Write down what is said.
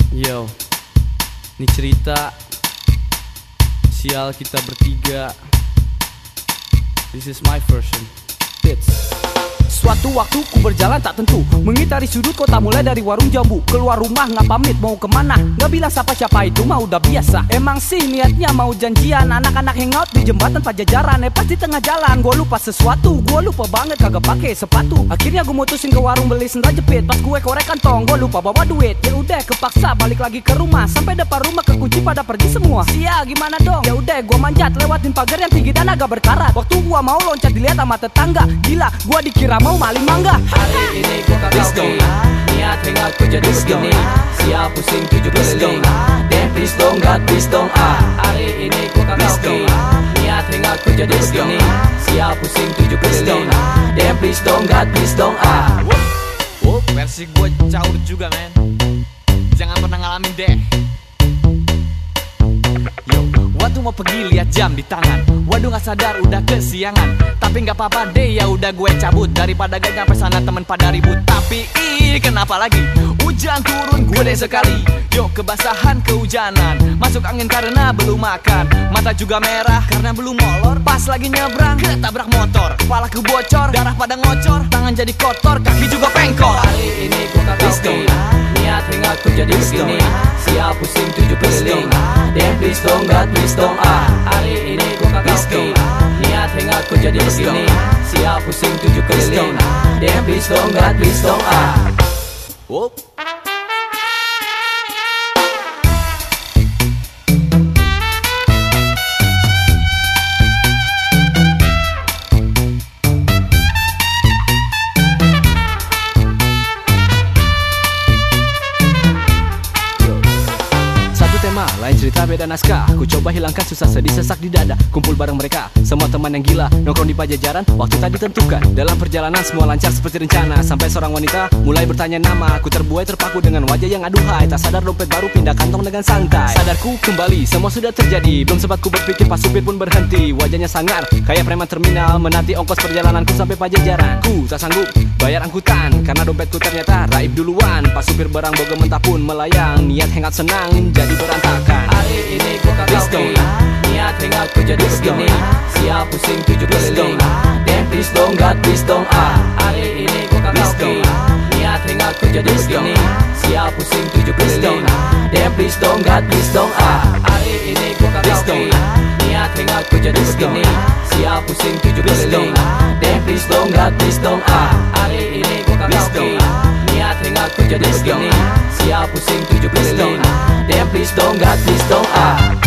Yo, ini cerita sial kita bertiga. This is my version. Hits. Suatu waktu ku berjalan tak tentu, mengitari sudut kota mulai dari warung jambu. Keluar rumah nggak pamit mau kemana, nggak bilang siapa-siapa itu mah udah biasa. Emang sih niatnya mau janjian, anak-anak hangout di jembatan Pajajaran. Pas di tengah jalan gue lupa sesuatu, gue lupa banget kagak pakai sepatu. Akhirnya gue mutusin ke warung beli sendal jepit. Pas gue korek kantong gue lupa bawa duit. Ya udah kepaksa balik lagi ke rumah, sampai depan rumah kekunci pada pergi semua. Sia gimana dong? Ya udah gue manjat lewatin pagar yang tinggi dan agak berkarat. Waktu gue mau loncat dilihat sama tetangga, gila gue dikira mau maling mangga. Hari ini gua kagak oke, niat hangout ku jadi begini. Siap pusing 7 keliling. Damn please dong God, please dong Hari ini gua kagak oke, niat hangout ku jadi begini. Siap pusing 7 keliling. Damn please dong God, please dong Versi gue caur juga men, jangan pernah ngalamin deh. Waduh mau pergi lihat jam di tangan, waduh gak sadar udah kesiangan. Tapi gak apa-apa deh ya udah gue cabut, daripada gak nyampe sana temen pada ribut. Tapi kenapa lagi hujan turun gue deh sekali. Yuk kebasahan kehujanan, masuk angin karena belum makan. Mata juga merah karena belum molor. Pas lagi nyebrang ketabrak motor, kepala ku bocor, darah pada ngocor, tangan jadi kotor, kaki juga pengkor. Hari ini gua kagak oke, niat hangout ku jadi begini. Siap pusing 7 keliling. Damn please dong God, please dong Hari ini gua kagak oke, niat hangout ku jadi begini. Siap pusing 7 keliling. Damn please dong God, please dong Lain cerita beda naskah, ku coba hilangkan susah sedih sesak di dada. Kumpul bareng mereka, semua teman yang gila, nongkrong di Pajajaran. Waktu tadi tentukan, dalam perjalanan semua lancar seperti rencana. Sampai seorang wanita mulai bertanya nama. Aku terbuai terpaku dengan wajah yang aduhai. Tak sadar dompet baru pindah kantong dengan santai. Sadarku kembali, semua sudah terjadi. Belum sempat ku berpikir pas supir pun berhenti. Wajahnya sangar, kayak preman terminal, menanti ongkos perjalananku sampai Pajajaran. Ku tak sanggup bayar angkutan, karena dompetku ternyata raib duluan. Pas supir barang boga mentah pun melayang. Niat hangat senang jadi berantakan. Hari ini gua kagak oke, niat hangout ku jadi begini. Siap pusing 7 keliling. Damn please dong God, please dong Hari ini gua kagak oke, niat hangout ku jadi begini. Siap pusing 7 keliling. Damn please dong God, please dong Hari ini gua kagak oke, niat hangout ku jadi begini. Siap pusing 7 keliling. Damn please dong God, please dong Hari ini gua kagak oke, niat hangout ku jadi begini. Siap pusing 7 keliling. Damn please dong God, please dong